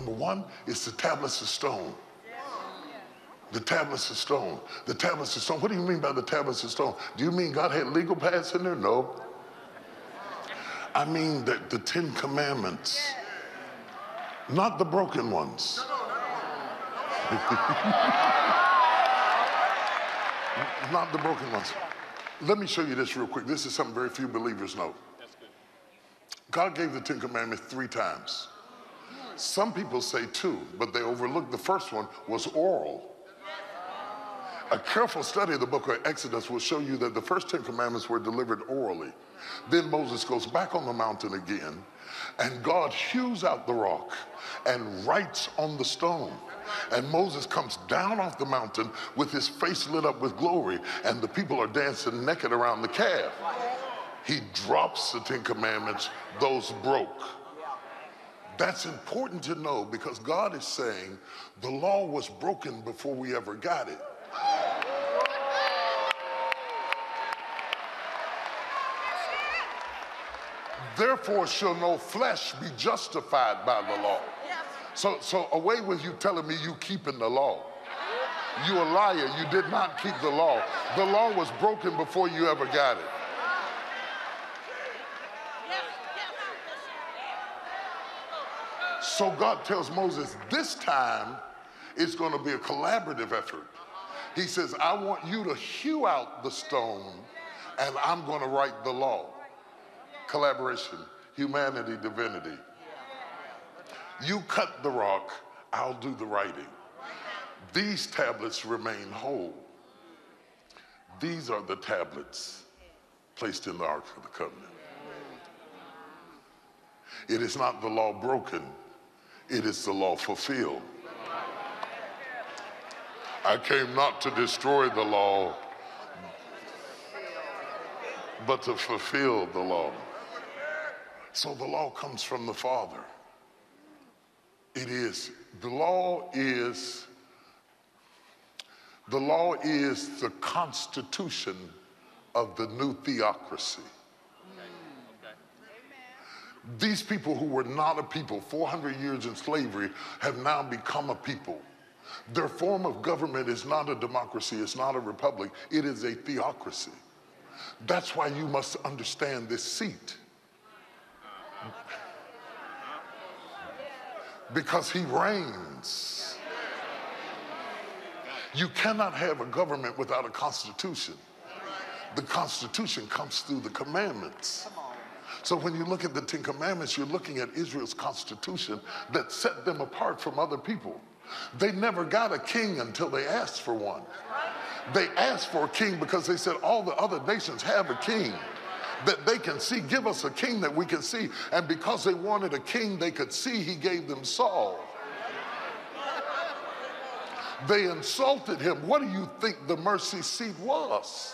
Number one is the tablets of stone. The tablets of stone. The tablets of stone. What do you mean by the tablets of stone? Do you mean God had legal pads in there? No. I mean the 10 Commandments. Not the broken ones. Not the broken ones. Let me show you this real quick. This is something very few believers know. God gave the 10 Commandments 3 times. Some people say 2, but they overlook the first one was oral. A careful study of the book of Exodus will show you that the first 10 Commandments were delivered orally. Then Moses goes back on the mountain again, and God hews out the rock and writes on the stone. And Moses comes down off the mountain with his face lit up with glory, and the people are dancing naked around the calf. He drops the 10 Commandments, those broke. That's important to know because God is saying the law was broken before we ever got it. Therefore shall no flesh be justified by the law. So away with you telling me you keeping the law. You a liar, you did not keep the law. The law was broken before you ever got it. So God tells Moses, this time it's going to be a collaborative effort. He says, I want you to hew out the stone and I'm going to write the law. Collaboration, humanity, divinity. You cut the rock, I'll do the writing. These tablets remain whole. These are the tablets placed in the Ark of the Covenant. It is not the law broken, it is the law fulfilled. I came not to destroy the law, but to fulfill the law. So the law comes from the Father. The law is the constitution of the new theocracy. These people who were not a people, 400 years in slavery, have now become a people. Their form of government is not a democracy, it's not a republic, it is a theocracy. That's why you must understand this seat. Because he reigns. You cannot have a government without a constitution. The constitution comes through the commandments. So when you look at the 10 Commandments, you're looking at Israel's constitution that set them apart from other people. They never got a king until they asked for one. They asked for a king because they said all the other nations have a king that they can see. Give us a king that we can see. And because they wanted a king they could see, he gave them Saul. They insulted him. What do you think the mercy seat was?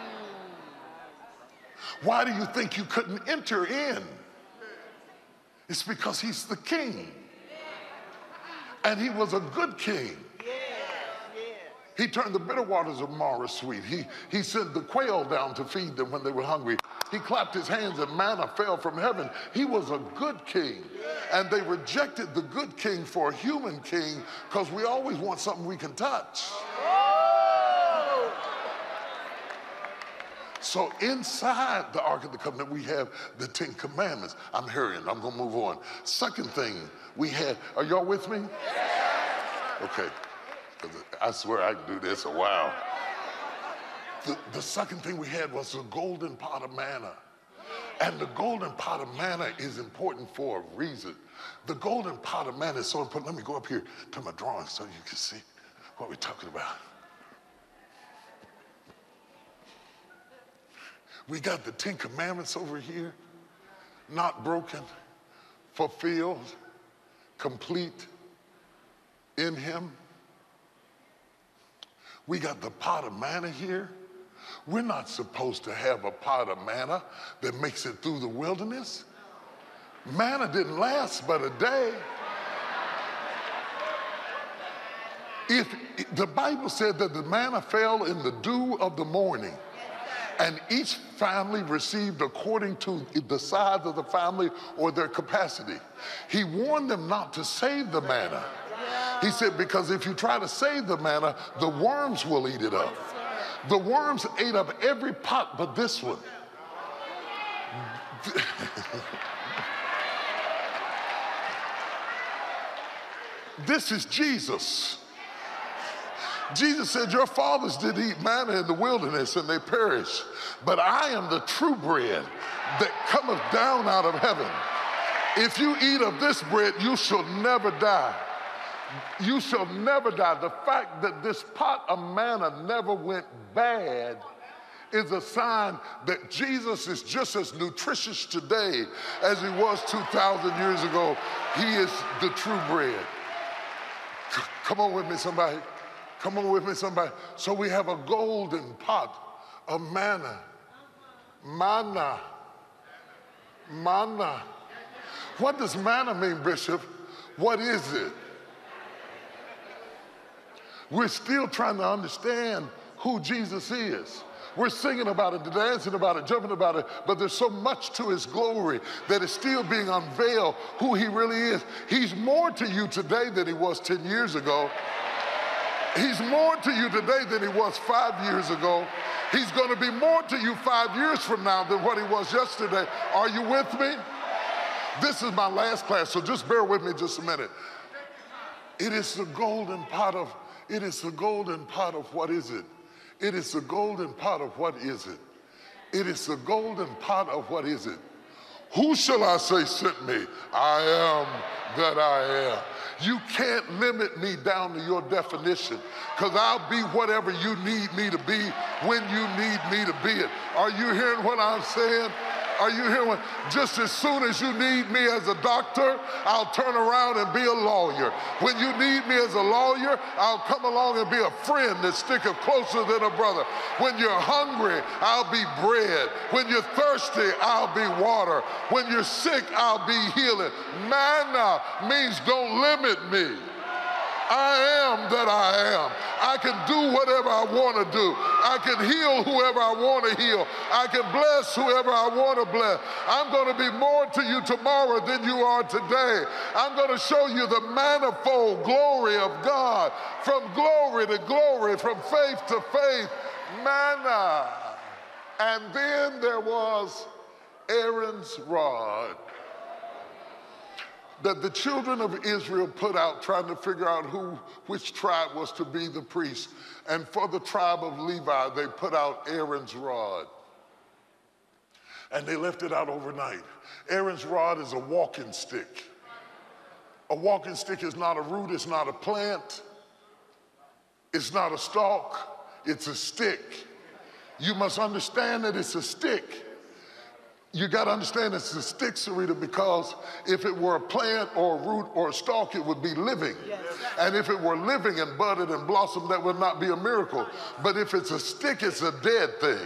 Why do you think you couldn't enter in? It's because he's the king. And he was a good king. He turned the bitter waters of Mara sweet. He sent the quail down to feed them when they were hungry. He clapped his hands and manna fell from heaven. He was a good king. And they rejected the good king for a human king because we always want something we can touch. So inside the Ark of the Covenant, we have the 10 Commandments. I'm hurrying, I'm gonna move on. Second thing we had, are y'all with me? Okay, I swear I can do this a while. The second thing we had was the golden pot of manna. And the golden pot of manna is important for a reason. The golden pot of manna is so important. Let me go up here to my drawing so you can see what we're talking about. We got the 10 Commandments over here, not broken, fulfilled, complete in him. We got the pot of manna here. We're not supposed to have a pot of manna that makes it through the wilderness. Manna didn't last but a day. If the Bible said that the manna fell in the dew of the morning, and each family received according to the size of the family or their capacity. He warned them not to save the manna. He said, because if you try to save the manna, the worms will eat it up. The worms ate up every pot but this one. This is Jesus. Jesus said, your fathers did eat manna in the wilderness and they perished, but I am the true bread that cometh down out of heaven. If you eat of this bread, you shall never die. You shall never die. The fact that this pot of manna never went bad is a sign that Jesus is just as nutritious today as he was 2,000 years ago. He is the true bread. Come on with me, somebody. Come on with me, somebody. So we have a golden pot of manna. Manna. Manna. What does manna mean, Bishop? What is it? We're still trying to understand who Jesus is. We're singing about it, dancing about it, jumping about it, but there's so much to his glory that is still being unveiled who he really is. He's more to you today than he was 10 years ago. He's more to you today than he was 5 years ago. He's going to be more to you 5 years from now than what he was yesterday. Are you with me? This is my last class, so just bear with me just a minute. It is the golden pot of, it is the golden pot of what is it? It is the golden pot of what is it? It is the golden pot of what is it? Who shall I say sent me? I am that I am. You can't limit me down to your definition, because I'll be whatever you need me to be when you need me to be it. Are you hearing what I'm saying? Are you hearing what? Just as soon as you need me as a doctor, I'll turn around and be a lawyer. When you need me as a lawyer, I'll come along and be a friend that sticketh closer than a brother. When you're hungry, I'll be bread. When you're thirsty, I'll be water. When you're sick, I'll be healing. Manna means don't limit me. I am that I am. I can do whatever I want to do. I can heal whoever I want to heal. I can bless whoever I want to bless. I'm going to be more to you tomorrow than you are today. I'm going to show you the manifold glory of God, from glory to glory, from faith to faith. Manna. And then there was Aaron's rod that the children of Israel put out trying to figure out which tribe was to be the priest. And for the tribe of Levi, they put out Aaron's rod. And they left it out overnight. Aaron's rod is a walking stick. A walking stick is not a root, it's not a plant, it's not a stalk, it's a stick. You must understand that it's a stick. You got to understand it's a stick, Sarita, because if it were a plant or a root or a stalk, it would be living. Yes. And if it were living and budded and blossomed, that would not be a miracle. But if it's a stick, it's a dead thing.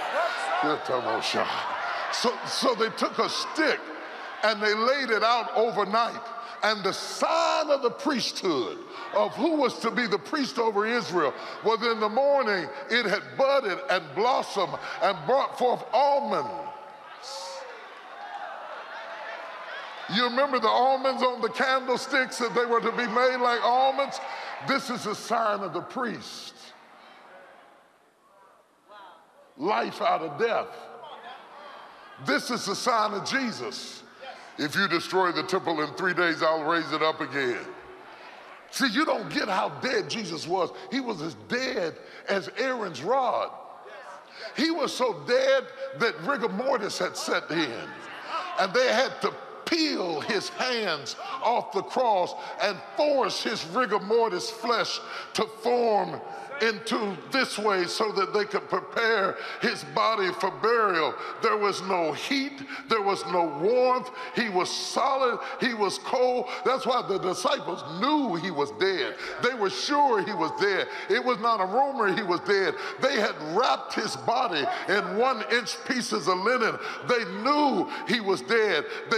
So they took a stick and they laid it out overnight. And the sign of the priesthood of who was to be the priest over Israel was in the morning it had budded and blossomed and brought forth almonds. You remember the almonds on the candlesticks, that they were to be made like almonds? This is a sign of the priest. Life out of death. This is the sign of Jesus. If you destroy the temple in 3 days, I'll raise it up again. See, you don't get how dead Jesus was. He was as dead as Aaron's rod. He was so dead that rigor mortis had set in, and they had to peel his hands off the cross and force his rigor mortis flesh to form into this way so that they could prepare his body for burial. There was no heat, there was no warmth. He was solid, he was cold. That's why the disciples knew he was dead. They were sure he was dead. It was not a rumor he was dead. They had wrapped his body in 1-inch pieces of linen. They knew he was dead. They put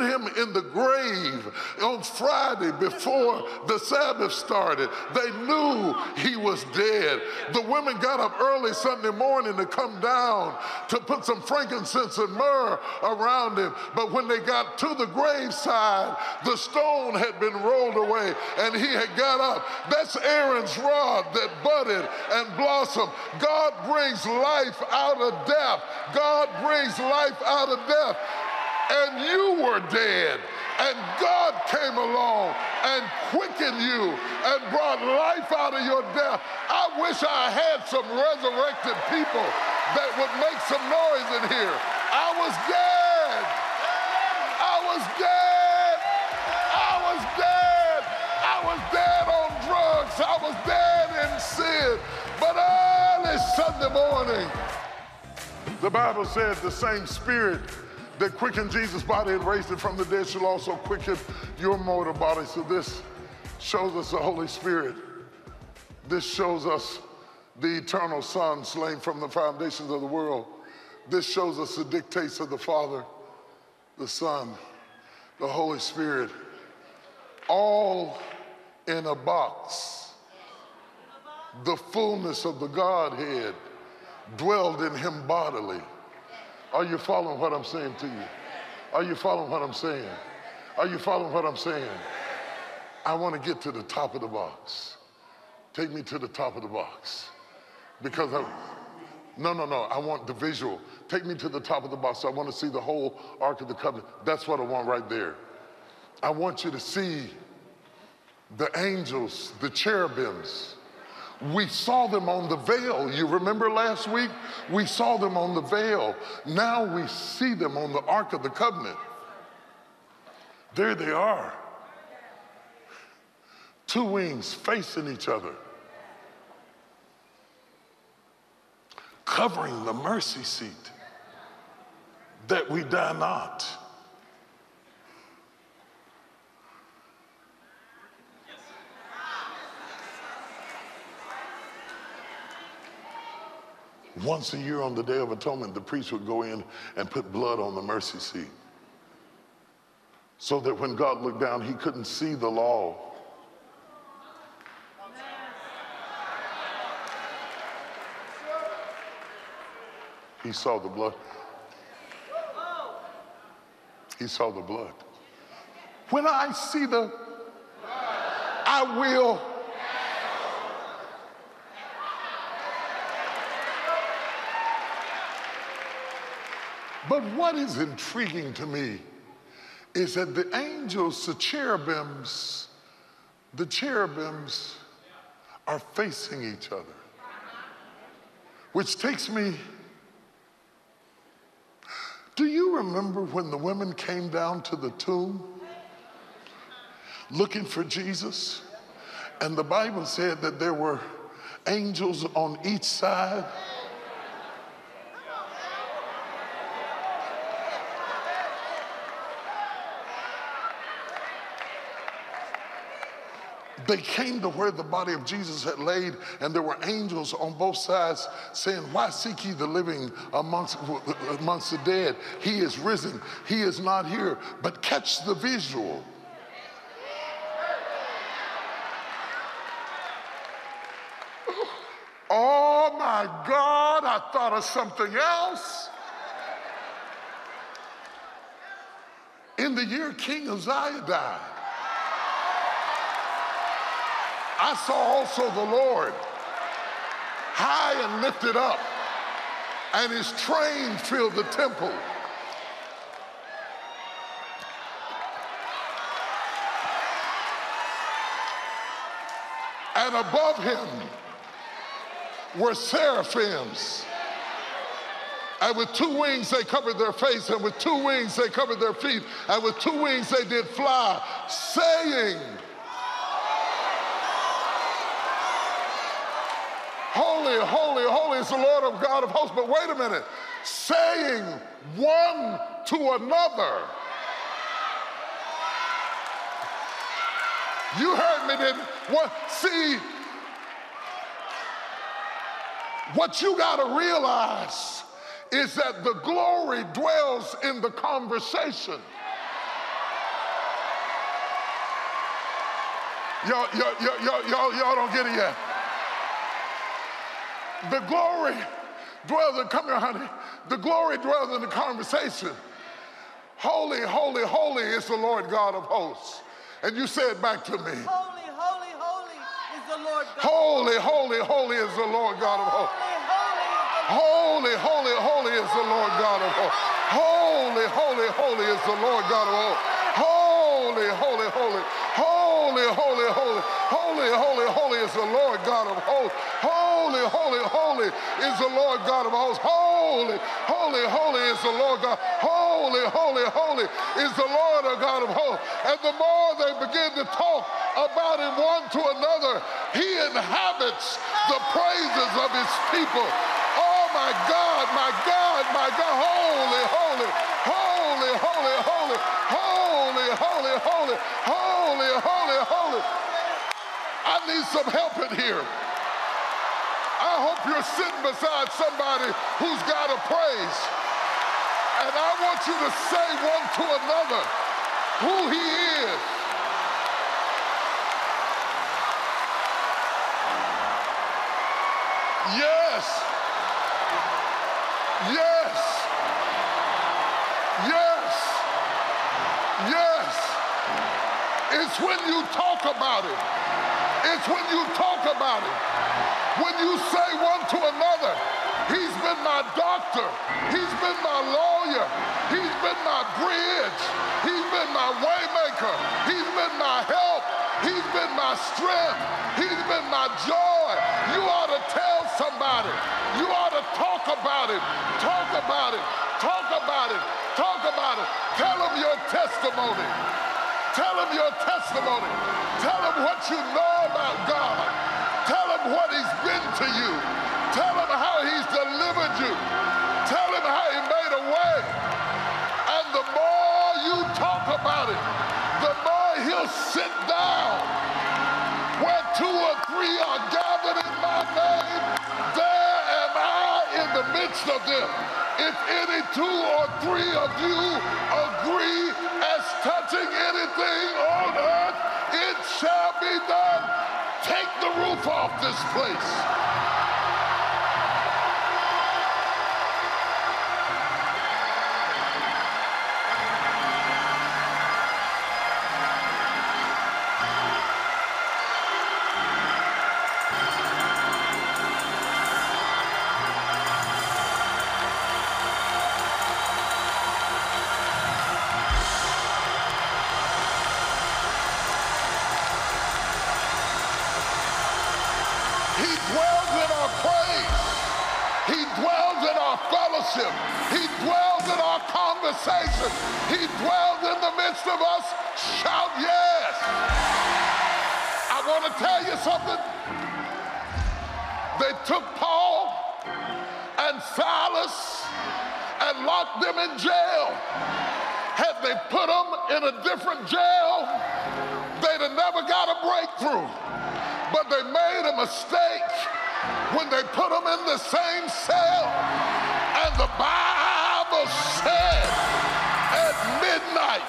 him in the grave on Friday before the Sabbath started. They knew he was dead. The women got up early Sunday morning to come down to put some frankincense and myrrh around him. But when they got to the graveside, the stone had been rolled away and he had got up. That's Aaron's rod that budded and blossomed. God brings life out of death. God brings life out of death. And you were dead, and God came along and quickened you and brought life out of your death. I wish I had some resurrected people that would make some noise in here. I was dead. I was dead. I was dead. I was dead on drugs. I was dead in sin. But early Sunday morning, the Bible said the same Spirit that quickened Jesus' body and raised it from the dead shall also quicken your mortal body. So this shows us the Holy Spirit. This shows us the eternal Son slain from the foundations of the world. This shows us the dictates of the Father, the Son, the Holy Spirit, all in a box. The fullness of the Godhead dwelled in him bodily. Are you following what I'm saying to you? Are you following what I'm saying? Are you following what I'm saying? I want to get to the top of the box. Take me to the top of the box. Because no, I want the visual. Take me to the top of the box. I want to see the whole Ark of the Covenant. That's what I want right there. I want you to see the angels, the cherubims. We saw them on the veil. You remember last week? We saw them on the veil. Now we see them on the Ark of the Covenant. There they are. Two wings facing each other, covering the mercy seat, that we die not. Once a year on the Day of Atonement, the priest would go in and put blood on the mercy seat so that when God looked down, he couldn't see the law. He saw the blood. He saw the blood. When I see the, I will. But what is intriguing to me is that the angels, the cherubims are facing each other. Which takes me, do you remember when the women came down to the tomb looking for Jesus? And the Bible said that there were angels on each side. They came to where the body of Jesus had laid, and there were angels on both sides saying, why seek ye the living amongst the dead? He is risen. He is not here. But catch the visual. Oh my God, I thought of something else. In the year King Uzziah died, I saw also the Lord high and lifted up, and his train filled the temple. And above him were seraphims. And with two wings they covered their face, and with two wings they covered their feet, and with two wings they did fly, saying, holy, holy, holy is the Lord of God of hosts. But wait a minute, saying one to another. You heard me, didn't you? See, what you got to realize is that the glory dwells in the conversation. Y'all don't get it yet. The glory dwells in, come here, honey. The glory dwells in the conversation. Holy, holy, holy is the Lord God of hosts. And you say it back to me. Holy, holy, holy is the Lord God. Holy, holy, holy is the Lord God of hosts. Holy, holy, holy is the Lord God of hosts. Holy, holy, holy is the Lord God of hosts. Holy, holy, holy. Holy, holy, holy. Holy, holy, holy is the Lord God of hosts. Holy, holy, holy is the Lord God of hosts. Holy, holy, holy is the Lord God. Holy, holy, holy is the Lord God of hosts. And the more they begin to talk about him one to another, he inhabits the praises of his people. Oh my God, my God, my God. Holy, holy, holy, holy, holy, holy, holy, holy, holy, holy, holy. I need some help in here. I hope you're sitting beside somebody who's got a praise. And I want you to say one to another who he is. Yes. Yes. Yes. Yes. It's when you talk about it. It's when you talk about it. When you say one to another, he's been my doctor. He's been my lawyer. He's been my bridge. He's been my waymaker. He's been my help. He's been my strength. He's been my joy. You ought to tell somebody. You ought to talk about it. Talk about it. Talk about it. Talk about it. Tell them your testimony. Tell them your testimony. Tell them what you know about God. Tell him what he's been to you. Tell him how he's delivered you. Tell him how he made a way. And the more you talk about it, the more he'll sit down. Where two or three are gathered in my name, there am I in the midst of them. If any two or three of you agree as touching anything on earth, it shall be done. Take the roof off this place. He dwells in our conversation. He dwells in the midst of us. Shout yes. I want to tell you something. They took Paul and Silas and locked them in jail. Had they put them in a different jail, they'd have never got a breakthrough. But they made a mistake when they put them in the same cell. And the Bible said at midnight,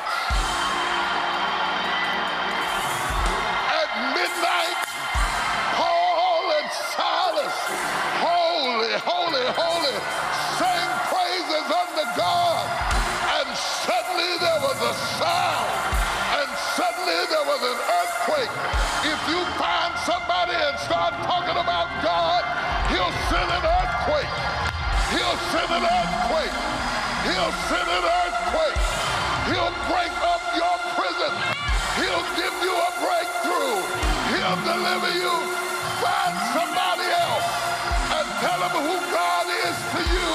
Paul and Silas, holy, holy, holy, sang praises unto God. And suddenly there was a sound. And suddenly there was an earthquake. If you find somebody and start talking about God, he'll send an earthquake. He'll send an earthquake. He'll send an earthquake. He'll break up your prison. He'll give you a breakthrough. He'll deliver you. Find somebody else and tell them who God is to you.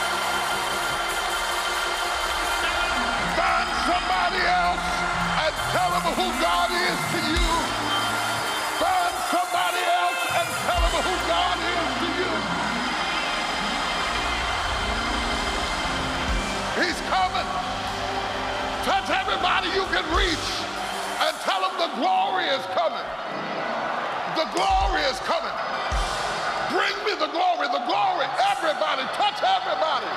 Find somebody else and tell them who God is to you. Find somebody else and tell them who God is to you. He's coming. Touch everybody you can reach and tell them the glory is coming. The glory is coming. Bring me the glory, the glory. Everybody, touch everybody.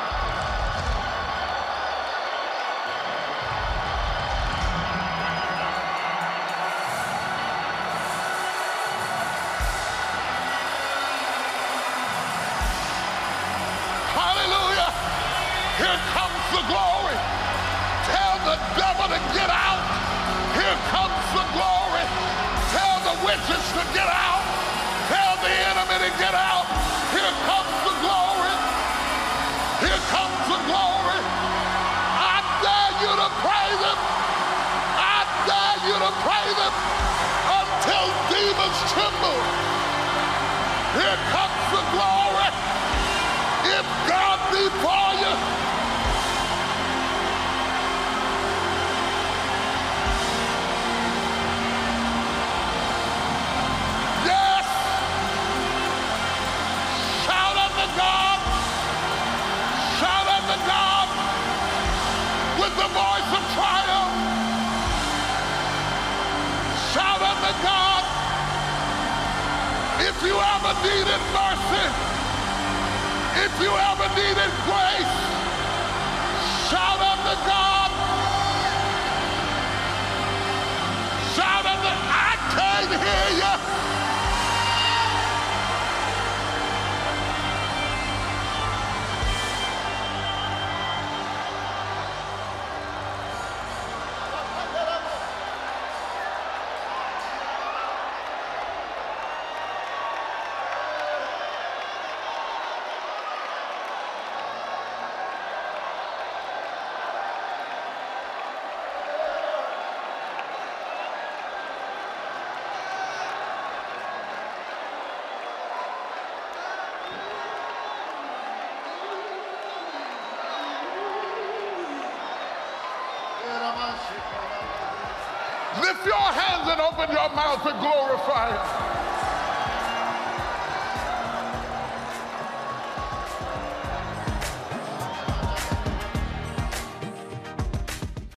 Here comes the glory. Tell the devil to get out. Here comes the glory. Tell the witches to get out. Tell the enemy to get out. Here comes the glory. Here comes the glory. I dare you to praise him. I dare you to praise him until demons tremble. Here comes the glory. If God be for you, yes, shout unto God, shout unto God with the voice of triumph. Shout unto God. If you ever needed mercy, if you ever needed grace, shout unto God. Shout unto, I can't hear you. Lift your hands and open your mouth to glorify him.